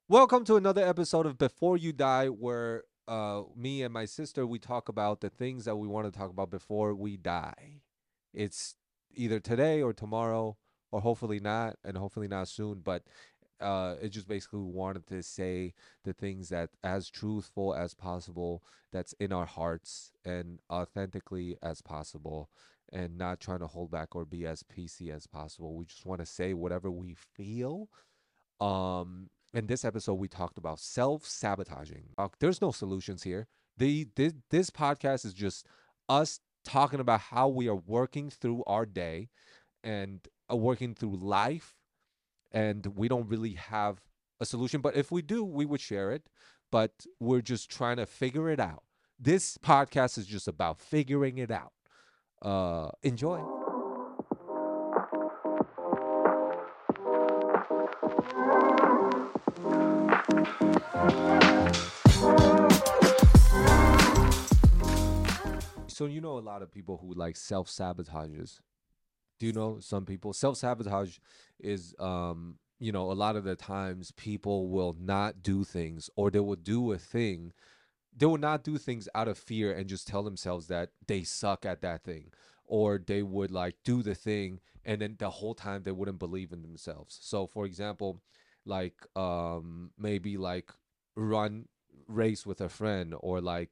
Welcome to another episode of Before You Die, where me and my sister we talk about the things that we want to talk about before we die. It's either today or tomorrow, or hopefully not, and hopefully not soon. But it just basically wanted to say the things that as truthful as possible, that's in our hearts, and authentically as possible, and not trying to hold back or be as PC as possible. We just want to say whatever we feel. In this episode, we talked about self-sabotaging. There's no solutions here. This podcast is just us talking about how we are working through our day and working through life, and we don't really have a solution. But if we do, we would share it. But we're just trying to figure it out. This podcast is just about figuring it out. Enjoy. So you know a lot of people who like self-sabotages. Do you know some people self-sabotage is a lot of the times people will not do things, or they will do a thing. They will not do things out of fear and just tell themselves that they suck at that thing, or they would like do the thing and then the whole time they wouldn't believe in themselves. So for example, like maybe like run race with a friend, or like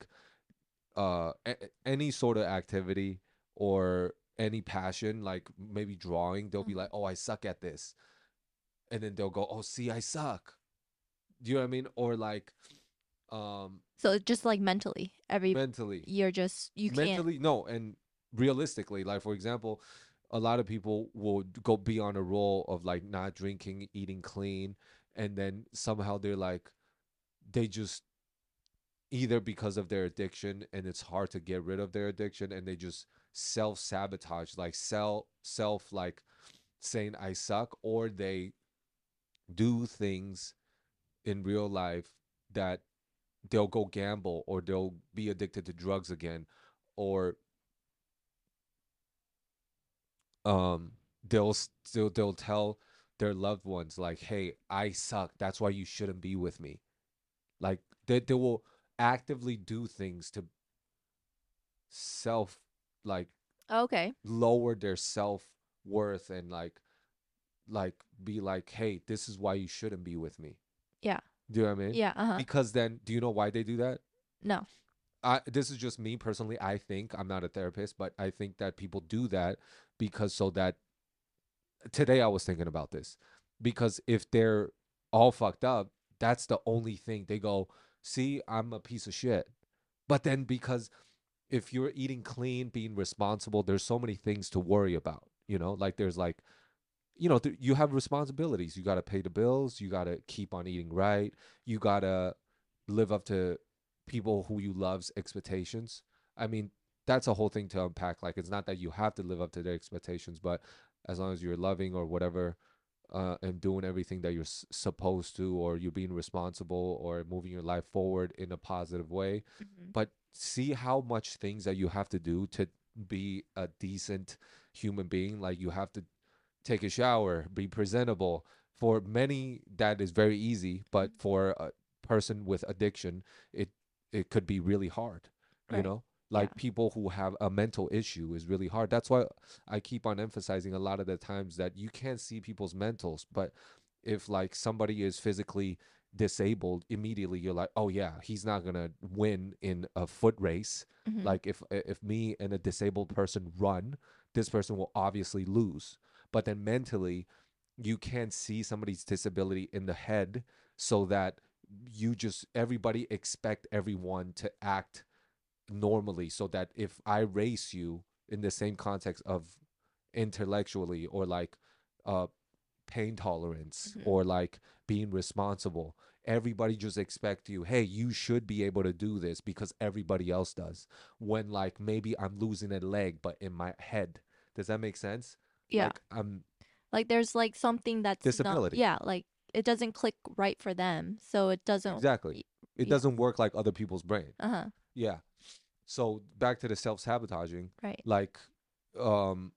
any sort of activity or any passion, like maybe drawing, they'll be like, Mhm. "Oh, I suck at this," and then they'll go, "Oh, see, I suck." Do you know what I mean? Or like, um, So just like mentally, mentally, you're just you can't. mentally, no, and realistically, like for example, a lot of people will go be on a roll of like not drinking, eating clean, and then somehow they're like, they just either because of their addiction and it's hard to get rid of their addiction, and they just self sabotage, like self like saying I suck, or they do things in real life that they'll go gamble, or they'll be addicted to drugs again, or um they'll tell their loved ones like, hey, I suck, that's why you shouldn't be with me. Like they will actively do things to self like Okay. lower their self worth, and like be like, hey, this is why you shouldn't be with me. Yeah. Do you know what I mean? Yeah. Uh huh. Because then, do you know why they do that? No. This is just me personally. I think, I'm not a therapist, but I think that people do that because so that today I was thinking about this, because if they're all fucked up, that's the only thing they go, see, I'm a piece of shit. But then because if you're eating clean, being responsible, there's so many things to worry about. Like there's like, you have responsibilities. You got to pay the bills. You got to keep on eating right. You got to live up to people who you love's expectations. I mean, that's a whole thing to unpack. Like, it's not that you have to live up to their expectations, but as long as you're loving or whatever, and doing everything that you're supposed to, or you're being responsible, or moving your life forward in a positive way. Hmm. But see how much things that you have to do to be a decent human being. Like, you have to take a shower, be presentable. For many, that is very easy, but for a person with addiction, it it could be really hard. You Right. know, Yeah. like people who have a mental issue is really hard. That's why I keep on emphasizing a lot of the times that you can't see people's mentals, but if like somebody is physically disabled, immediately you're like, oh yeah, he's not gonna win in a foot race. Hmm. Like if me and a disabled person run, this person will obviously lose. But then mentally, you can't see somebody's disability in the head, so that you just everybody expect everyone to act normally, so that if I race you in the same context of intellectually, or like uh pain tolerance, Hmm. or like being responsible, everybody just expect you, hey, you should be able to do this because everybody else does. When like maybe I'm losing a leg, but in my head, does that make sense? Yeah. Like I'm Like there's like something that's not. disability. Yeah. Like it doesn't click right for them, so it doesn't. Exactly. It Yeah. doesn't work like other people's brain. Uh huh. Yeah. So back to the self-sabotaging, Right. like um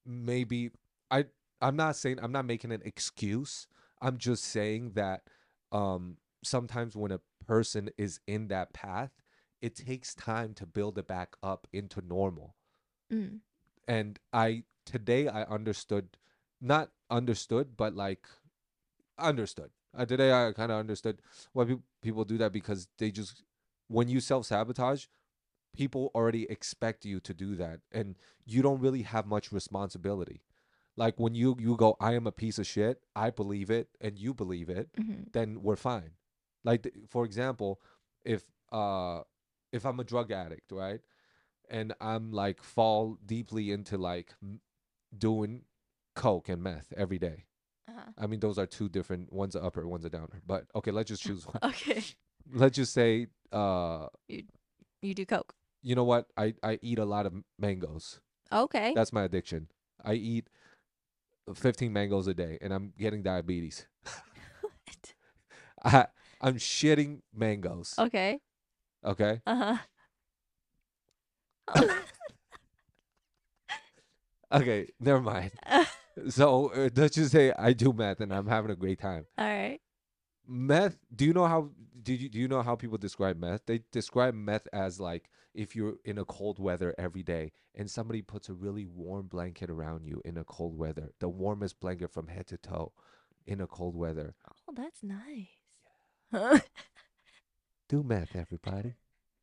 maybe I I'm not saying, I'm not making an excuse. I'm just saying that sometimes when a person is in that path, it takes time to build it back up into normal. Mm. And today I understood, not understood, but like understood. Today I kind of understood why people do that, because they just, when you self sabotage, people already expect you to do that, and you don't really have much responsibility. Like when you go, I am a piece of shit, I believe it, and you believe it, Mhm. then we're fine. Like for example, if uh if I'm a drug addict, right, and I'm like fall deeply into like doing coke and meth every day. Uh-huh. I mean, those are two different. One's a upper, one's a downer. But okay, let's just choose one. Okay. Let's just say, You you do coke. you know what? I eat a lot of mangoes. Okay. That's my addiction. I eat 15 mangoes a day, and I'm getting diabetes. What? I I'm shitting mangoes. Okay. Okay. Uh-huh. Okay. Never mind. So let's just say I do meth, and I'm having a great time. All right. Meth. Do you know how people describe meth? They describe meth as like if you're in a cold weather every day, and somebody puts a really warm blanket around you in a cold weather, the warmest blanket from head to toe, in a cold weather. Oh, that's nice. Do meth, everybody.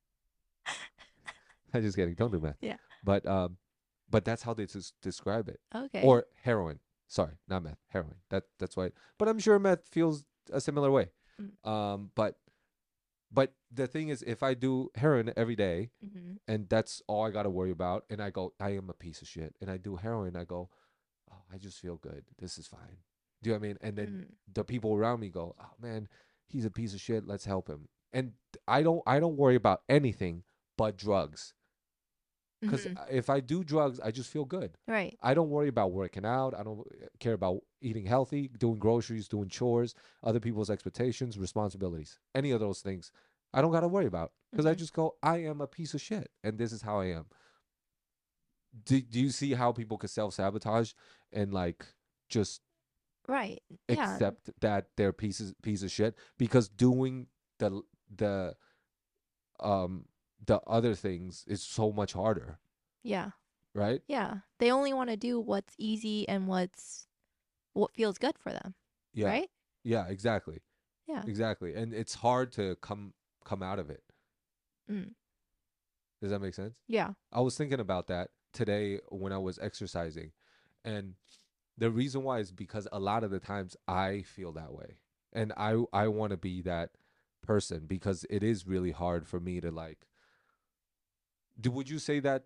I'm just kidding. Don't do meth. Yeah. But but that's how they describe it. Okay. Or heroin. Sorry, not meth. Heroin. That's why. But I'm sure meth feels a similar way. Mm. But the thing is, if I do heroin every day, Mhm. and that's all I got to worry about, and I go, I am a piece of shit, and I do heroin, I go, oh, I just feel good. This is fine. Do you know what I mean? And then Mm. the people around me go, oh man, he's a piece of shit. Let's help him. And I don't worry about anything but drugs. Because Mhm. if I do drugs, I just feel good. Right. I don't worry about working out. I don't care about eating healthy, doing groceries, doing chores, other people's expectations, responsibilities, any of those things. I don't got to worry about, because I Mhm. just go, I am a piece of shit, and this is how I am. Do you see how people could self sabotage and like just Right. Yeah. accept that they're piece of shit, because doing the the um the other things is so much harder, Yeah. right? Yeah. They only want to do what's easy and what feels good for them, Yeah. right? Yeah, exactly. Yeah. Exactly. And it's hard to come out of it. Mm. Does that make sense? Yeah. I was thinking about that today when I was exercising. And the reason why is because a lot of the times I feel that way. And I want to be that person, because it is really hard for me to like would you say that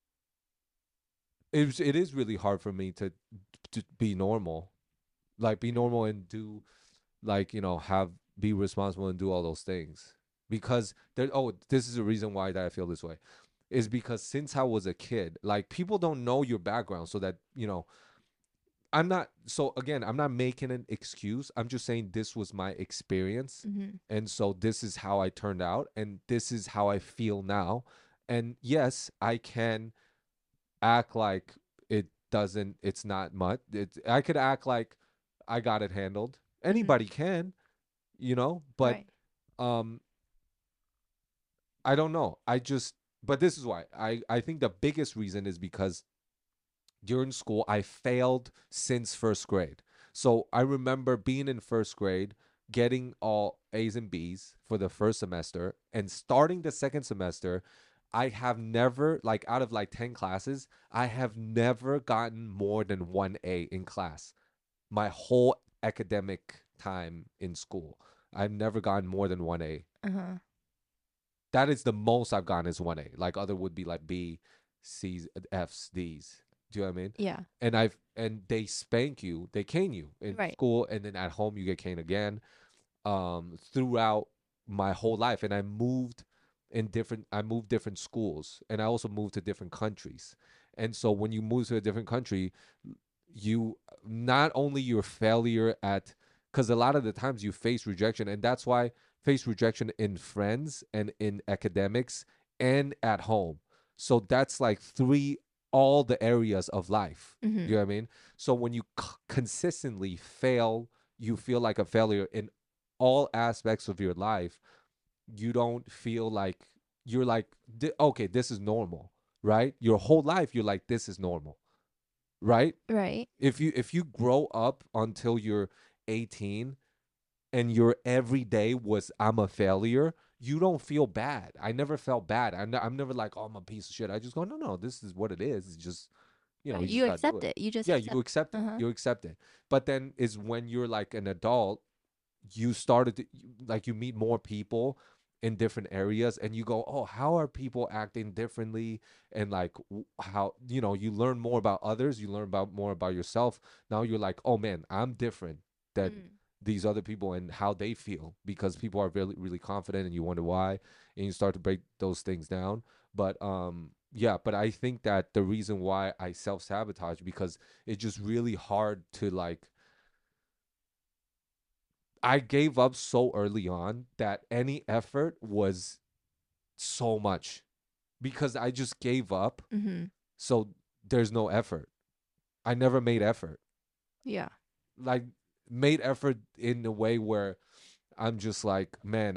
it is really hard for me to be normal. Like be normal and do, like, have, be responsible and do all those things, because this is the reason why that I feel this way, is because since I was a kid, like, people don't know your background, so that, I'm not making an excuse. I'm just saying this was my experience, Mhm. and so this is how I turned out, and this is how I feel now. And yes, I can act like it's not much. I could act like I got it handled. Mhm. Anybody can, but Right. um I don't know. But this is why. I think the biggest reason is because during school I failed since first grade. So I remember being in first grade, getting all A's and B's for the first semester, and starting the second semester, I have never, like, out of like 10 classes, I have never gotten more than 1 A in class my whole academic time in school. I've never gotten more than 1 A. Uh-huh. That is the most I've gotten is 1 A. Like, other would be like B, C's, F's, D's. Do you know what I mean? Yeah. And they spank you, they cane you in Right. school, and then at home you get caned again. Throughout my whole life, and I moved different schools, and I also moved to different countries. And so when you move to a different country, you not only your failure at, because a lot of the times you face rejection, and that's why face rejection in friends and in academics and at home. So that's like three, all the areas of life. Do Mhm. you know what I mean? So when you consistently fail, you feel like a failure in all aspects of your life, you don't feel like you're like, okay, this is normal, right? Your whole life, you're like, this is normal, right? Right. If you grow up until you're 18 and your every day was I'm a failure, you don't feel bad. I never felt bad. I'm never like, oh, I'm a piece of shit. I just go, no, no, this is what it is. It's just, Right. you just You gotta do accept it. it. You just Yeah, you accept. accept it. Uh-huh. You accept it. But then is when you're like an adult, you started to, like, you meet more people in different areas and you go, oh, how are people acting differently? And like, how, you learn more about others, you learn about more about yourself. Now you're like, oh man, I'm different than Mm. these other people and how they feel, because people are really really confident and you wonder why, and you start to break those things down. But yeah, but I think that the reason why I self-sabotage, because it's just really hard to like, I gave up so early on that any effort was so much, because I just gave up. Mm-hmm. So there's no effort. I never made effort. Yeah. Like, made effort in a way where I'm just like, man,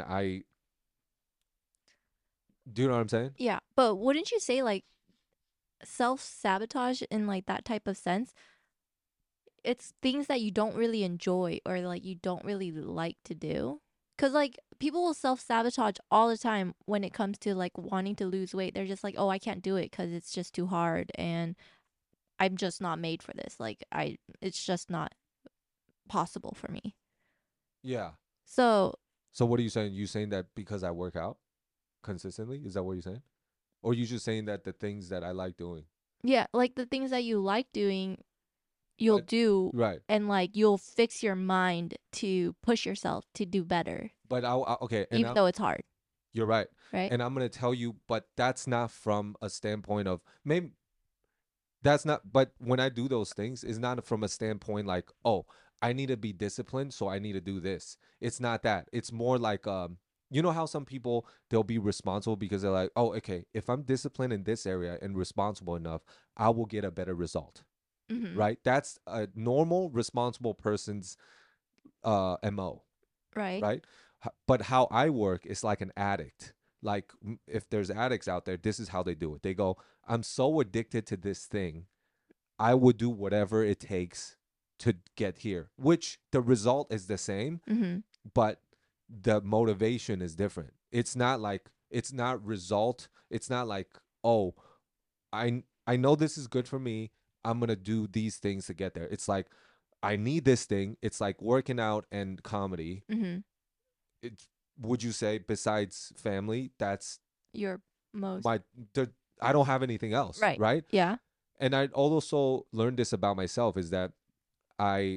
do you know what I'm saying? Yeah. But wouldn't you say like self-sabotage in like that type of sense, it's things that you don't really enjoy or like you don't really like to do? Cuz like people will self-sabotage all the time when it comes to like wanting to lose weight. They're just like, "Oh, I can't do it cuz it's just too hard and I'm just not made for this. Like it's just not possible for me." Yeah. So, So what are you saying? You saying that because I work out consistently? Is that what you're saying? Or you just saying that the things that I like doing? yeah, like the things that you like doing, you'll But do right. and like you'll fix your mind to push yourself to do better But okay, and even though it's hard, you're right. right? And I'm going to tell you, but that's not from a standpoint of, maybe that's not, but when I do those things, it's not from a standpoint like, oh, I need to be disciplined, so I need to do this. It's not that. It's more like, you know how some people, they'll be responsible because they're like, oh, okay, if I'm disciplined in this area and responsible enough, I will get a better result. Mhm. Right? That's a normal responsible person's MO, Right? right? But how I work is like an addict. Like, if there's addicts out there, this is how they do it. They go, I'm so addicted to this thing, I would do whatever it takes to get here, which the result is the same, Mhm. but the motivation is different. It's not like, it's not result. It's not like, oh, I know this is good for me. I'm going to do these things to get there. It's like, I need this thing. It's like working out and comedy. Mhm. It's, would you say, besides family, that's Your most my, the, I don't have anything else, right. right? Yeah. And I also learned this about myself, is that I,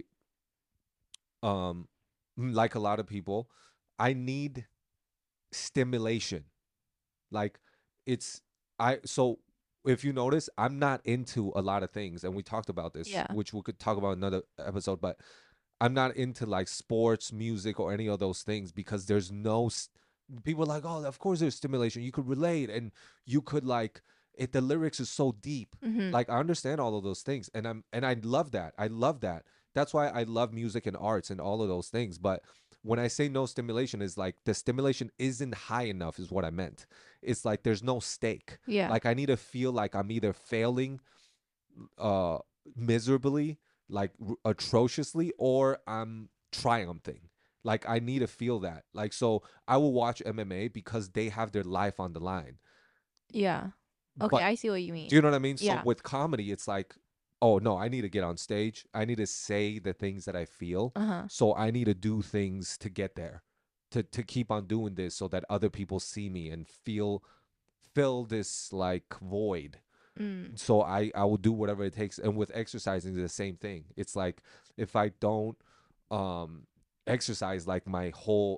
um like a lot of people, I need stimulation. Like, it's, I so if you notice, I'm not into a lot of things, and we talked about this, Yeah. which we could talk about another episode, but I'm not into like sports, music, or any of those things, because there's no people are like, oh, of course there's stimulation. You could relate, and you could like it. The lyrics is so deep. Mhm. Like, I understand all of those things, and I love that. I love that. That's why I love music and arts and all of those things. But when I say no stimulation, is like the stimulation isn't high enough, is what I meant. It's like there's no stake. Yeah. Like, I need to feel like I'm either failing uh miserably, like atrociously, or I'm triumphing. Like, I need to feel that. Like, so I will watch MMA because they have their life on the line. Yeah. Okay, But I see what you do mean. you know what I mean? So Yeah. with comedy, it's like, oh no, I need to get on stage. I need to say the things that I feel. Uh-huh. So I need to do things to get there. To keep on doing this so that other people see me and fill this like void. Mm. So I will do whatever it takes. And with exercising, the same thing. It's like, if I don't um exercise, like, my whole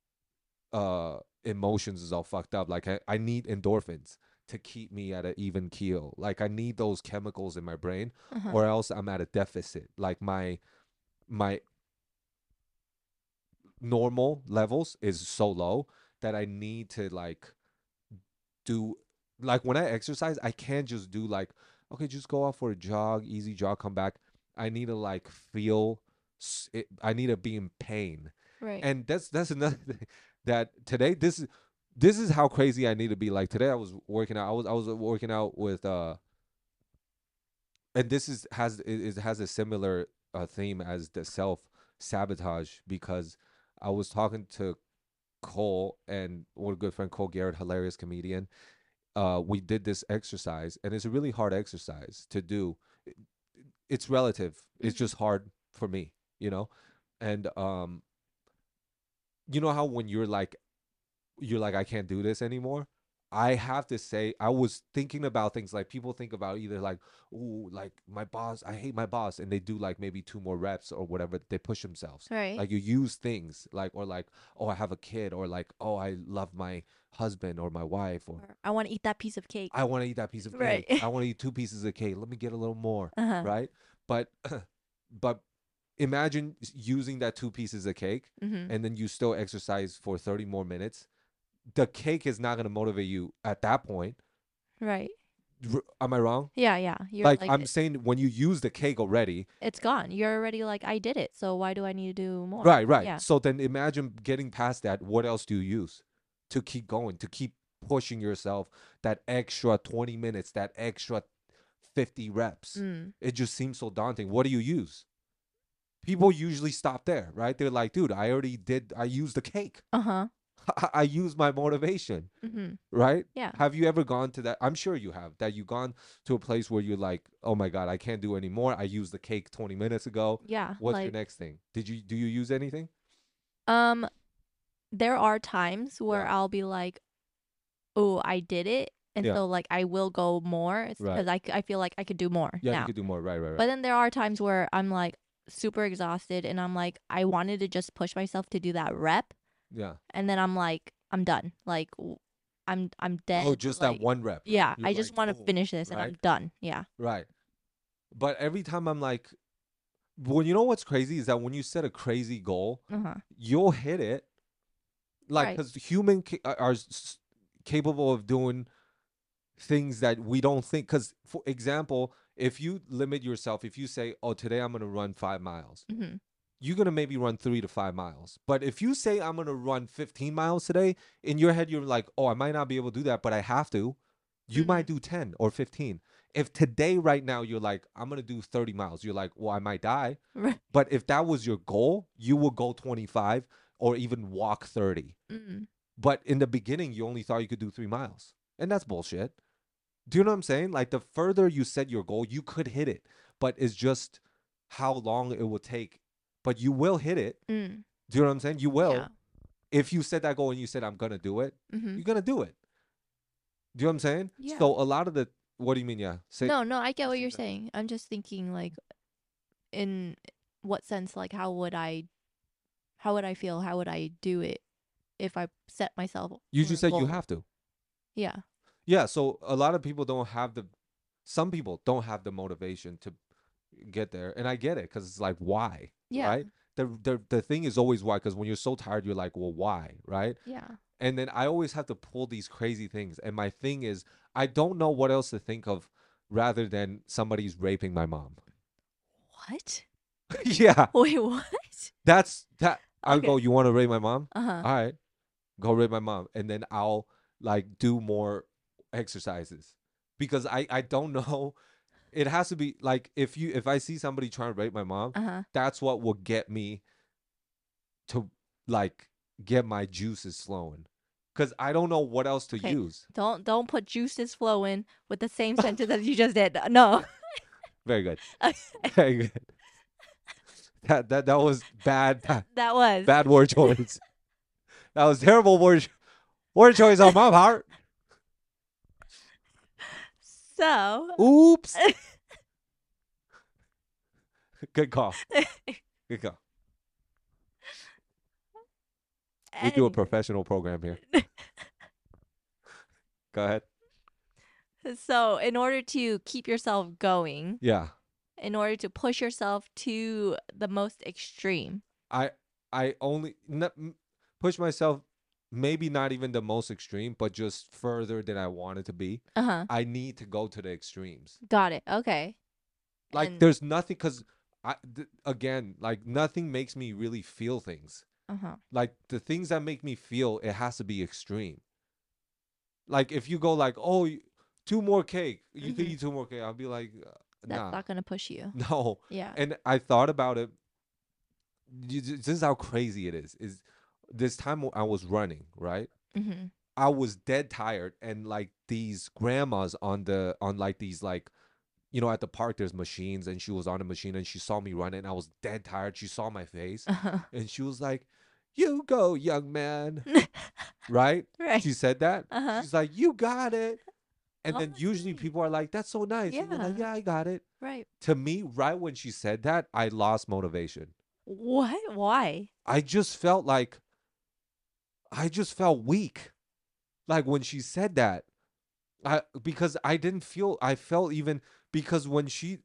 emotions is all fucked up. Like, I need endorphins to keep me at an even keel. Like, I need those chemicals in my brain, Uh-huh. or else I'm at a deficit. Like, my normal levels is so low that I need to like do, like, when I exercise, I can't just do like, okay, just go out for a jog, easy jog, come back. I need to like feel it, I need to be in pain. Right. And that's another thing that today this is how crazy I need to be. Like today I was working out. I was working out with and this is has it has a similar theme as the self sabotage, because I was talking to Cole, and what a good friend Cole Garrett, hilarious comedian. We did this exercise, and it's a really hard exercise to do. It- It's relative. It's Mhm. just hard for me, you know. And you know how when you're like I can't do this anymore. I have to say I was thinking about things like people think about either like, ooh, like my boss, I hate my boss, and they do like maybe two more reps or whatever, they push themselves. Right. Like you use things like, or like, oh, I have a kid, or like, oh, I love my husband or my wife, or Or I want to eat that piece of cake. I want to eat that piece of Right. cake. I want to eat two pieces of cake. Let me get a little more, Uh-huh. right? But but imagine using that two pieces of cake, Mhm. and then you still exercise for 30 more minutes. The cake is not going to motivate you at that point. Right. Am I wrong? Yeah, yeah. You're Like like I'm saying, when you use the cake already, it's gone. You're already like I did it. So why do I need to do more? right, right. Yeah. So then imagine getting past that. What else do you use to keep going, to keep pushing yourself that extra 20 minutes, that extra 50 reps? Mm. It just seems so daunting. What do you use? People usually stop there, right? They're like, dude, I used the cake. Uh-huh. I used my motivation. Mhm. Right? Yeah. Have you ever gone to that? I'm sure you have. That you gone to a place where you're like, oh my god, I can't do anymore. I used the cake 20 minutes ago. Yeah. What's your Like next thing? Do you use anything? um there are times where Yeah. I'll be like, "Oh, I did it." And Yeah. so like I will go more. It's Right. because I feel like I could do more Yeah, you now. could do more. Right, right, right. But then there are times where I'm like super exhausted and I'm like I wanted to just push myself to do that rep, Yeah. and then I'm like I'm done. Like I'm Oh, dead. just that Like one rep. yeah, You're I like, just want to boom. finish this and Right? I'm done. Yeah. Right. But every time I'm like, well, you know what's crazy is that when you set a crazy goal, Uh-huh. you'll hit it. Like, Right. because are capable of doing things that we don't think. Because for example, if you limit yourself, if you say, oh, today I'm going to run 5 miles, Mhm. you're going to maybe run 3 to 5 miles. But if you say I'm going to run 15 miles today, in your head you're like, oh, I might not be able to do that, but I have to. You might Mhm. do 10 or 15. If today right now you're like, I'm going to do 30 miles, you're like, well, I might die. Right. But if that was your goal, you would go 25 or even walk 30. Mm. But in the beginning you only thought you could do 3 miles, and that's bullshit. Do you know what I'm saying? Like the further you set your goal, you could hit it, but it's just how long it will take. But you will hit it. Mm. Do you know what I'm saying? You Yeah. will. If you set that goal and you said I'm gonna do it, Mhm. you're gonna do it. Do you know what I'm saying? Yeah. So a lot of the what do you mean? Yeah, say No, no, I get what say you're that. saying. I'm just thinking like in what sense like how would I feel? How would I do it if I set myself You for just a said you goal? have to. Yeah. Yeah. So a lot of people don't have the. Some people don't have the motivation to get there, and I get it because it's like why, Yeah. right? The thing is always why, because when you're so tired, you're like, well, why, right? Yeah. And then I always have to pull these crazy things. And my thing is, I don't know what else to think of rather than somebody's raping my mom. What? Yeah, Wait, what? that's that. I'll Okay. go, you want to rape my mom? Uh-huh. All right, go rape my mom. And then I'll like do more exercises because I don't know. It has to be like if I see somebody trying to rape my mom, Uh-huh. that's what will get me to like get my juices flowing. Cause I don't know what else to Okay. use. Don't put juices flowing with the same sentence as you just did. No. Very good. Very good. That was bad, bad That was. bad word choice. That was terrible word choice on my part. So, Oops. Good call. Good call. We do a anyway. professional program here. Go ahead. So, in order to keep yourself going, Yeah. in order to push yourself to the most extreme. I I only push myself, maybe not even the most extreme, but just further than I wanted to be. Uh-huh. I need to go to the extremes. Got it. Okay. Like And there's nothing, because again, like nothing makes me really feel things. Uh-huh. Like the things that make me feel, it has to be extreme. Like if you go like, oh, two more cake, you could Mhm. eat two more cake. I'll be like, That's nah, not gonna push you. no. Yeah. And I thought about it. This is how crazy it is. Is this time I was running, right? Mhm. I was dead tired, and like these grandmas on like these like, at the park there's machines, and she was on a machine and she saw me running. I was dead tired. She saw my face, Uh-huh. and she was like, "You go, young man." Right? Right. She said that. Uh-huh. She's like, "You got it." And Oh, then that's usually nice. people are like, "That's so nice." And you're like, Yeah. "Yeah, I got it." Right. To me, right when she said that, I lost motivation. What? Why? I just felt like I just felt weak. Like when she said that. Because I didn't feel I felt even because when she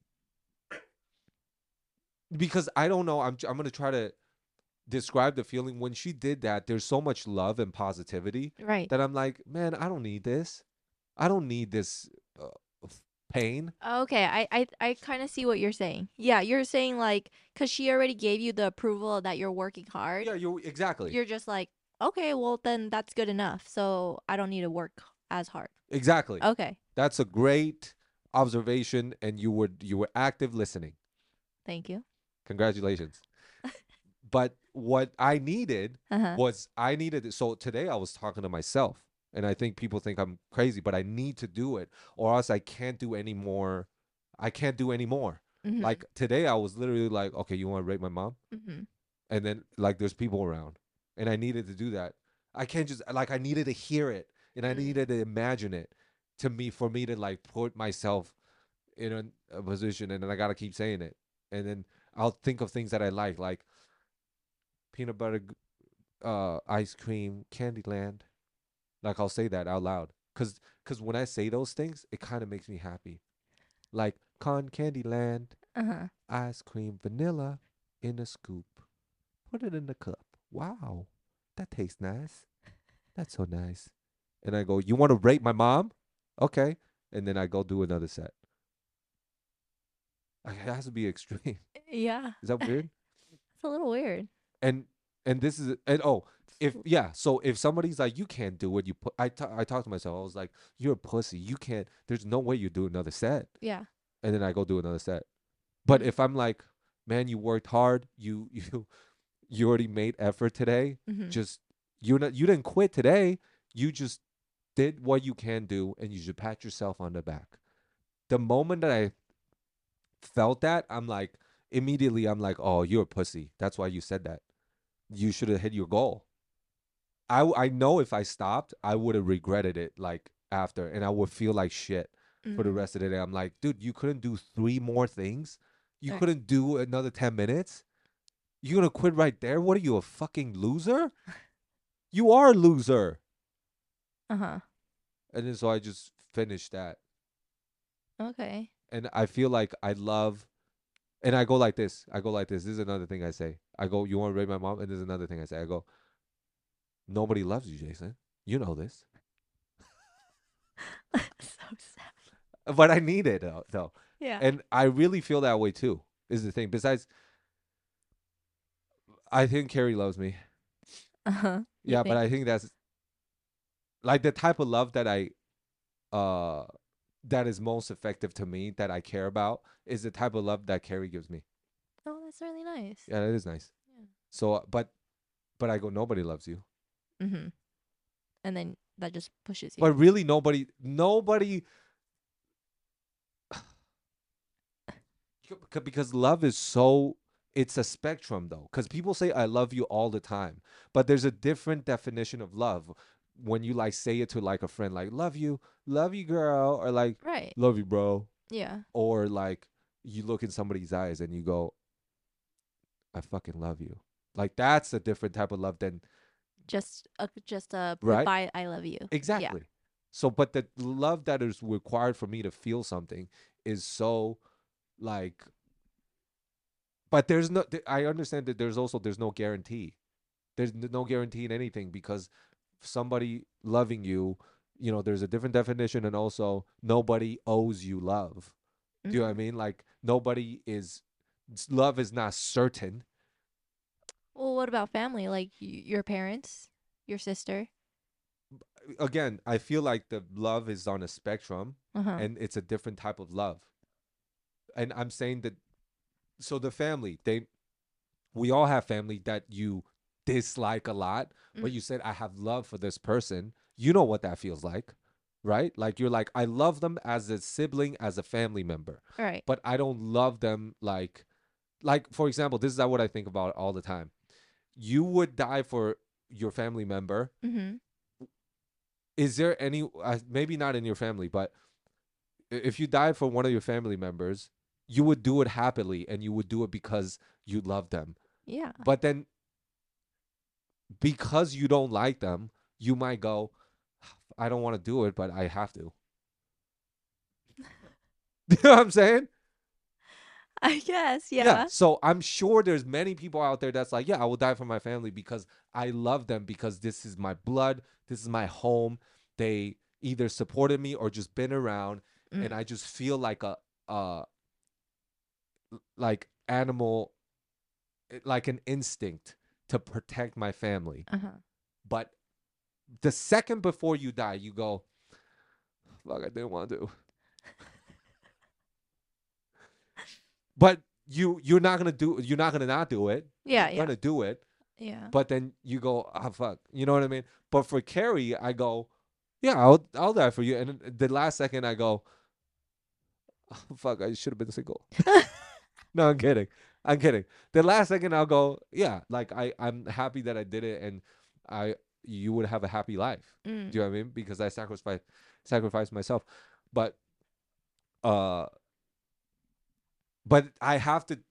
because I don't know, I'm going to try to describe the feeling when she did that. There's so much love and positivity Right. that I'm like, "Man, I don't need this. I don't need this uh, pain." Okay, I kind of see what you're saying. Yeah, you're saying like cuz she already gave you the approval that you're working hard. Yeah, you exactly. You're just like, "Okay, well then that's good enough. So I don't need to work as hard." Exactly. Okay. That's a great observation, and you were active listening. Thank you. Congratulations. But what I needed Uh-huh. was I needed it. So today I was talking to myself, and I think people think I'm crazy, but I need to do it, or else I can't do any more. I can't do any more. Mhm. Like today I was literally like, okay, you want to rape my mom? Mhm. And then like there's people around, and I needed to do that. I can't just like I needed to hear it, and I Mm. needed to imagine it for me to like put myself in a position, and then I gotta keep saying it, and then I'll think of things that I like peanut butter ice cream, Candyland. Like I'll say that out loud, cause when I say those things, it kind of makes me happy. Like Candyland, Uh-huh. ice cream, vanilla in a scoop. Put it in the cup. Wow, that tastes nice. That's so nice. And I go, you want to rate my mom? Okay. And then I go do another set. Like, it has to be extreme. Yeah. Is that weird? It's a little weird. And this is and oh, if yeah, so if somebody's like you can't do it, I talk to myself. I was like, you're a pussy. You can't. There's no way you do another set. Yeah. And then I go do another set. But Mm. if I'm like, man, you worked hard. You already made effort today. Mhm. Just you didn't quit today. You just did what you can do, and you should pat yourself on the back. The moment that I felt that, I'm like, immediately, I'm like, oh, you're a pussy. That's why you said that. You should have hit your goal. I know if I stopped, I would have regretted it like after, and I would feel like shit for the Mhm. rest of the day. I'm like, dude, you couldn't do three more things. You Right. couldn't do another 10 minutes. You gonna quit right there? What are you, a fucking loser? You are a loser. Uh-huh. And then so I just finished that, Okay. and I feel like I love. And I go like this. I go like this. This is another thing I say. I go, you want to rape my mom? And there's another thing I say. I go, nobody loves you, Jason. You know this. So sad. But I need it though. Yeah. And I really feel that way too. Is the thing. Besides, I think Carrie loves me. Uh-huh. You Yeah, but think? I think that's like the type of love uh that is most effective to me that I care about is the type of love that Carrie gives me. Oh, that's really nice. Yeah, that is nice. Yeah. So, but I go, nobody loves you. Mhm. And then that just pushes you. But really, nobody, because love is so. It's a spectrum though, because people say I love you all the time, but there's a different definition of love when you like say it to like a friend, like love you, girl, or like Right. love you, bro, Yeah. or like you look in somebody's eyes and you go, I fucking love you. Like that's a different type of love than Just a right. goodbye, I love you. Yeah. Exactly. So, but the love that is required for me to feel something is so like, but there's no, I understand that there's no guarantee. There's no guarantee in anything because somebody loving you, there's a different definition, and also nobody owes you love. Do you know what I Mhm. mean? Like love is not certain. Well, what about family? Like your parents, your sister? Again, I feel like the love is on a spectrum, Uh-huh. and it's a different type of love. And I'm saying that, so the family, we all have family that you dislike a lot, but Mm. you said I have love for this person. You know what that feels like, right? Like you're like, I love them as a sibling, as a family member, All right. but I don't love them like for example, this is what I think about all the time. You would die for your family member. Mhm. Is there any maybe not in your family, but if you died for one of your family members, you would do it happily and you would do it because you love them. Yeah. But then because you don't like them, you might go, I don't want to do it, but I have to. You know what I'm saying? I guess. Yeah. Yeah. So I'm sure there's many people out there that's like, yeah, I will die for my family because I love them, because this is my blood, this is my home. They either supported me or just been around, and Mm. I just feel like a uh like animal, like an instinct to protect my family. Uh-huh. But the second before you die, you go, fuck, I didn't want to. But you're not gonna not do it. You're Yeah, yeah. gonna do it. Yeah. But then you go, ah, fuck. You know what I mean? But for Carrie, I go, yeah, I'll die for you. And then the last second I go, oh, fuck, I should have been single. No, I'm kidding. I'm kidding. The last second I'll go, yeah, like I'm happy that I did it, and I you would have a happy life. Do Mm. you know what I mean? Because I sacrificed myself. But uh but I have to,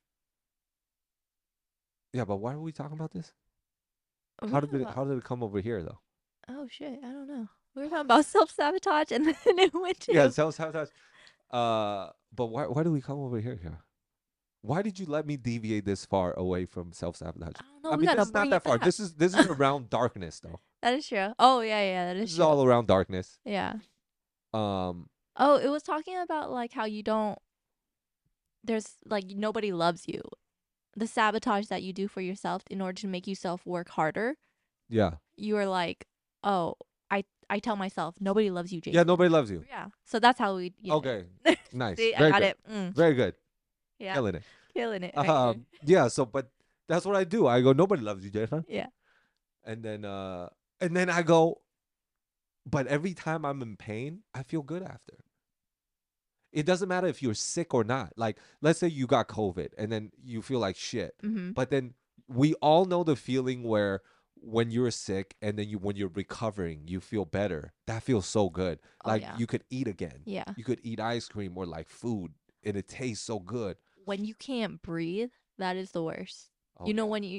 yeah, but why are we talking about this? What are we talking about? How did it come over here though? Oh shit, I don't know. We were talking about self-sabotage and then it went Yeah, to self sabotage. But why do we come over here? Yeah. Why did you let me deviate this far away from self sabotage? I don't know, I we mean, gotta this is not bring it that far. back. This is around darkness though. That is true. Oh yeah, yeah, that This is is true. all around darkness. Yeah. Um, Oh, it was talking about like how you don't there's like nobody loves you. The sabotage that you do for yourself in order to make yourself work harder. yeah, You are like, "Oh, I tell myself nobody loves you, yeah. Jason." Nobody loves you. Yeah. So that's how we, Okay, nice, See, I very got good, it. Mm. very good, Yeah. killing it. Killing it right here. Yeah. So, but that's what I do. I go, nobody loves you, Jason, Yeah. and then I go, but every time I'm in pain, I feel good after. It doesn't matter if you're sick or not. Like, let's say you got COVID and then you feel like shit. Mhm. But then we all know the feeling where when you're sick and then when you're recovering, you feel better. That feels so good. Oh Like yeah. you could eat again. Yeah. You could eat ice cream or like food and it tastes so good. When you can't breathe, that is the worst. Oh You know yeah. when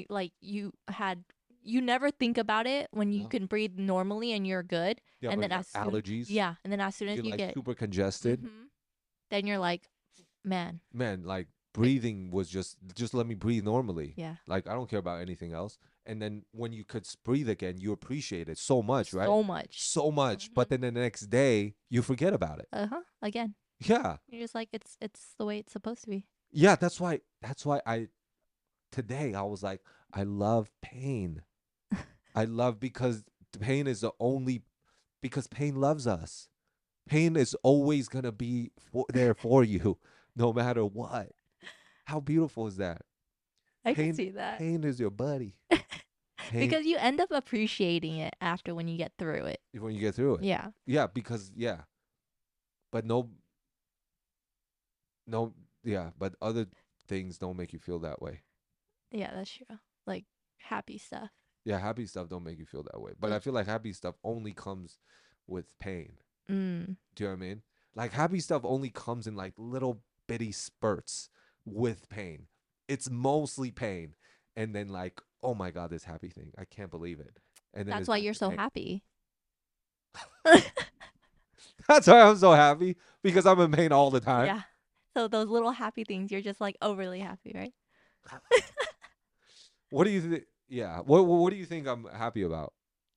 you never think about it when you No. can breathe normally and you're good, Yeah, and but then you got allergies. and then as soon as You're you like get super congested. mhm, then you're like, man, Man, like I- breathing was just let me breathe normally. yeah, Like I don't care about anything else. And then when you could breathe again, you appreciate it so much, right? so much. So much. But Mhm. then the next day, you forget about it. Again, Yeah. you're just like it's the way it's supposed to be. Yeah, that's why I today I was like, I love pain. I love because the pain is the only because pain loves us. Pain is always going to be there for you no matter what. How beautiful is that? I can Pain see that. pain is your buddy. Pain Because you end up appreciating it after when you get through it. when you get through it. Yeah. Yeah, because yeah. But no yeah, but other things don't make you feel that way. Yeah, that's true. Like happy stuff. Yeah, happy stuff don't make you feel that way. But I Like, feel like happy stuff only comes with pain. mm, Do you know what I mean? Like happy stuff only comes in like little bitty spurts with pain. It's mostly pain. And then like, oh my God, this happy thing. I can't believe it. And then that's it's why back you're to so pain. happy. That's why I'm so happy because I'm in pain all the time. Yeah. So those little happy things, you're just like overly happy, right? What do you think? Yeah. What do you think I'm happy about?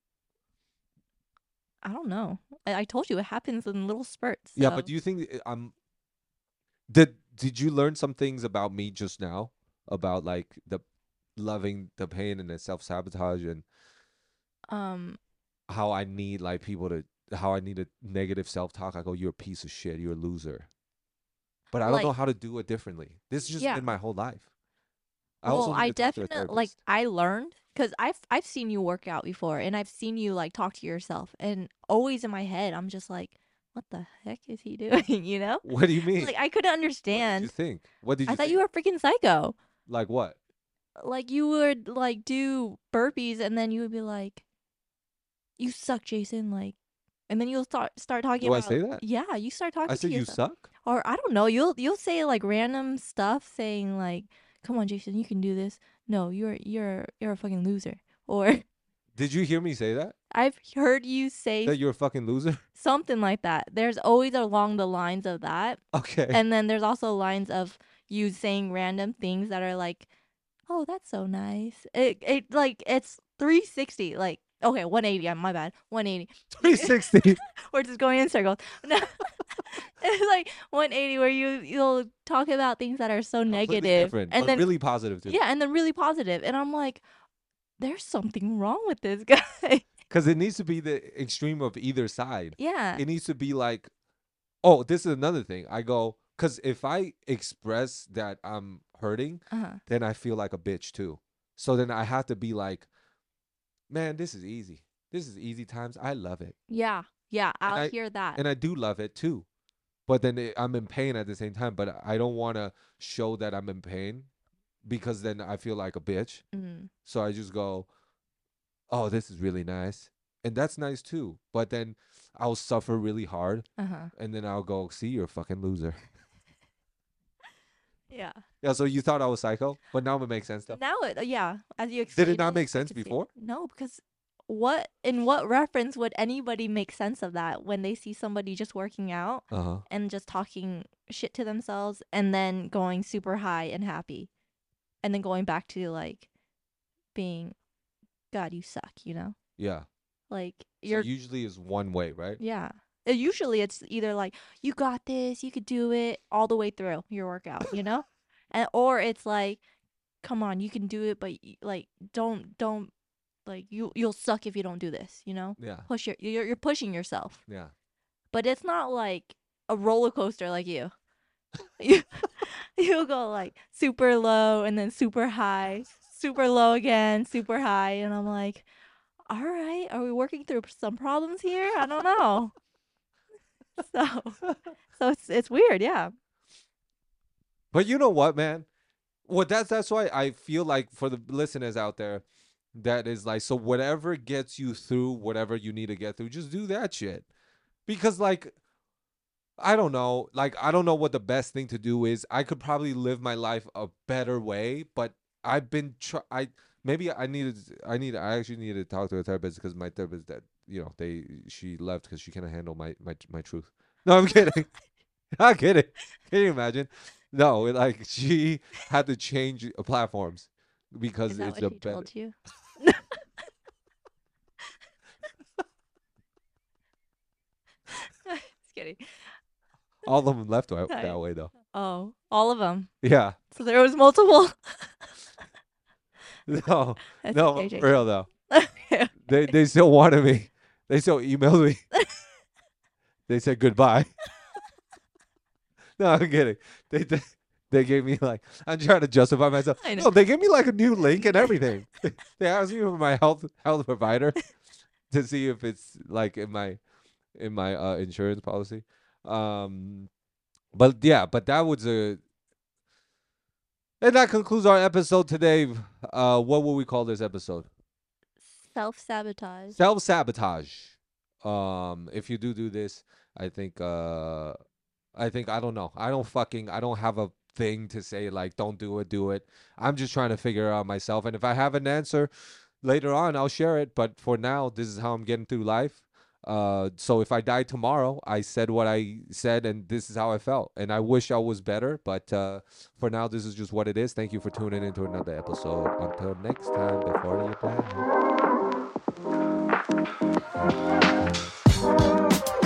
I don't know. I told you it happens in little spurts. Yeah, but So do you think I'm did you learn some things about me just now about like loving the pain and the self-sabotage and Um, how I need like people to how I need a negative self-talk. I go, you're a piece of shit, you're a loser. But I don't know like how to do it differently. This has just yeah. been my whole life. I Well, also need I to talk to a definitely like therapist. I learned because I've seen you work out before, and I've seen you like talk to yourself, and always in my head I'm just like, what the heck is he doing? You know, What do you mean? like I couldn't What did you understand. think? What did I you thought you think? were a freaking psycho. Like what? Like you would like do burpees, and then you would be like, "You suck, Jason." Like, and then you'll start talking Do I about say that? yeah, you start I talking to said you yourself, suck? or I don't know, you'll say like random stuff, saying like, "Come on, Jason, you can do this." No, you're a fucking loser. Or Did you hear me say that? I've heard you say That you're a fucking loser? something like that. There's always along the lines of that, Okay. and then there's also lines of you saying random things that are like, "Oh, that's so nice." It like it's 360. Like okay, 180. My bad. 180. 360. We're just going in circles. No, it's like 180 where you'll talk about things that are so Completely negative, different, and but then really positive too. yeah, and then really positive, and I'm like, there's something wrong with this guy. Because it needs to be the extreme of either side. Yeah. It needs to be like, oh, this is another thing. I go, because if I express that I'm hurting, Uh-huh. then I feel like a bitch too. So then I have to be like, man, this is easy. This is easy times. I love it. Yeah. Yeah, And I'll I hear that. and I do love it too. But then I'm in pain at the same time. But I don't want to show that I'm in pain because then I feel like a bitch. Mm. So I just go, oh, this is really nice. And that's nice too. But then I'll suffer really hard. Uh-huh. And then I'll go, see, you're a fucking loser. Yeah. Yeah, so you thought I was psycho, but now it makes sense though. Now yeah, as you Did it explained not make I sense could see it. before? No, because in what reference would anybody make sense of that when they see somebody just working out Uh-huh. and just talking shit to themselves and then going super high and happy and then going back to like being God, you suck, you know? Yeah. Like So you're usually is one way, right? yeah. Usually it's either like you got this, you could do it all the way through your workout, you know? And or it's like come on, you can do it, but like don't like you'll suck if you don't do this, you know? Yeah. You're pushing yourself. Yeah. But it's not like a roller coaster like you. You you go like super low and then super high, super low again, super high, and I'm like, "All right, are we working through some problems here? I don't know." So so it's weird, yeah. But you know what, man? Well, that's why I feel like for the listeners out there, that is like, so whatever gets you through whatever you need to get through, just do that shit. Because like I don't know, like I don't know what the best thing to do is. I could probably live my life a better way, but I've been I maybe I actually needed to talk to a therapist because my therapist that she left because she couldn't handle my truth. No, I'm kidding. I'm kidding. Can you imagine? No, like she had to change platforms Is because that it's what a she better. told you? Just kidding. All of them left that Hi. way though. Oh, all of them. Yeah. So there was multiple. No, That's no, okay, for real though. Jason. They still wanted me. They still emailed me. They said goodbye. No, I'm kidding. They gave me like, I'm trying to justify myself. I know. No, they gave me like a new link and everything. They asked me for my health provider to see if it's like in my insurance policy. But yeah, but that was and that concludes our episode today. What will we call this episode? Self-sabotage. Self-sabotage. If you do this, I think I don't know. I don't have a thing to say like don't do it, do it. I'm just trying to figure it out myself, and if I have an answer later on, I'll share it, but for now, this is how I'm getting through life. So if I die tomorrow, I said what I said, and this is how I felt. And I wish I was better, but for now, this is just what it is. Thank you for tuning into another episode. Until next time, before you die.